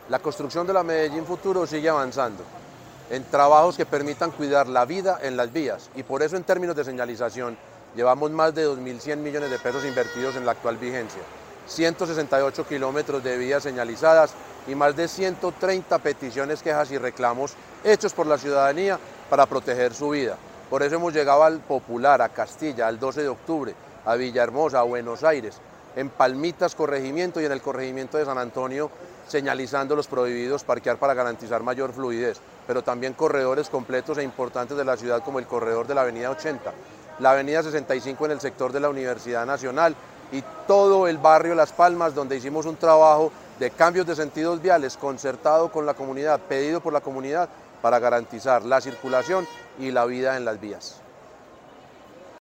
La construcción de la Medellín Futuro sigue avanzando en trabajos que permitan cuidar la vida en las vías y por eso en términos de señalización llevamos más de 2.100 millones de pesos invertidos en la actual vigencia, 168 kilómetros de vías señalizadas y más de 130 peticiones, quejas y reclamos hechos por la ciudadanía para proteger su vida. Por eso hemos llegado al Popular, a Castilla, al 12 de octubre, a Villahermosa, a Buenos Aires, en Palmitas Corregimiento y en el corregimiento de San Antonio, señalizando los prohibidos parquear para garantizar mayor fluidez, pero también corredores completos e importantes de la ciudad como el corredor de la avenida 80, la avenida 65 en el sector de la Universidad Nacional y todo el barrio Las Palmas, donde hicimos un trabajo de cambios de sentidos viales concertado con la comunidad, pedido por la comunidad para garantizar la circulación y la vida en las vías.